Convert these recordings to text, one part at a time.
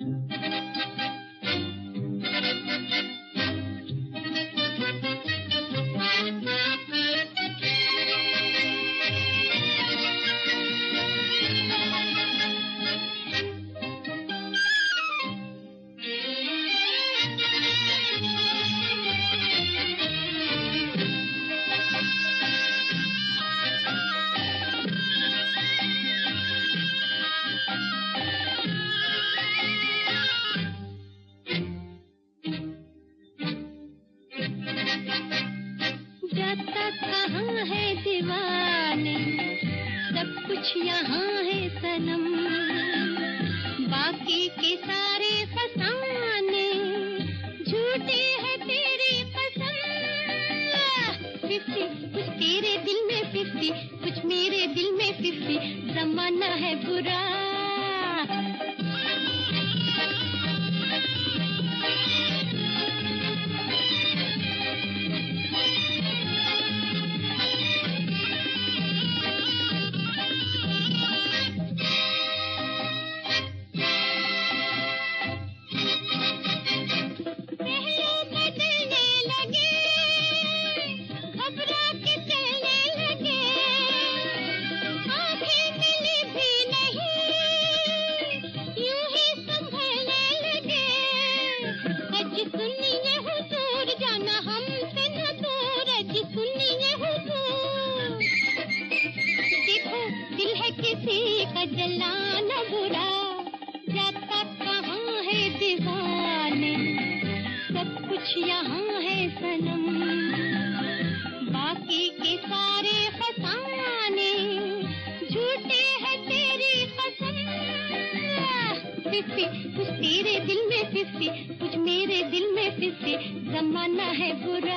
जाता कहाँ है दीवाने, सब कुछ यहाँ है सनम, बाकी के सारे फसाने झूठे है तेरी कसम। 50 कुछ तेरे दिल में 50, कुछ मेरे दिल में 50, जमाना है बुरा। किसी का जलाना बुरा, जाता कहाँ है दीवाने, सब कुछ यहाँ है सनम, बाकी के सारे फसाने झूठे है तेरी कसम। 50 कुछ तेरे दिल में 50, कुछ मेरे दिल में 50, जमाना है बुरा।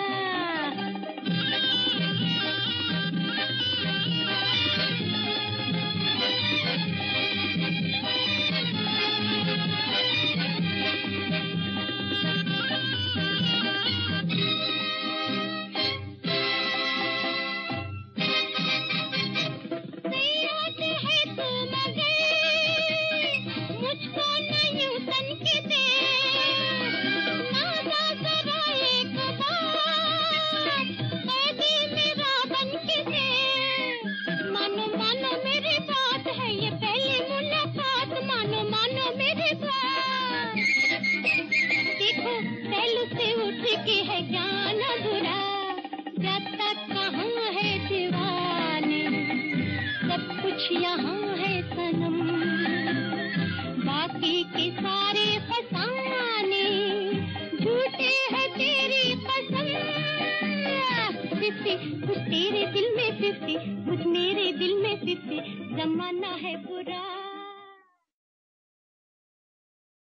है जाना बुरा, जाता कहाँ है दीवाने, सब कुछ यहाँ है सनम, बाकी के सारे फसाने झूठे है तेरी कसम। 50 कुछ तेरे दिल में 50, कुछ मेरे दिल में 50, जमाना है बुरा।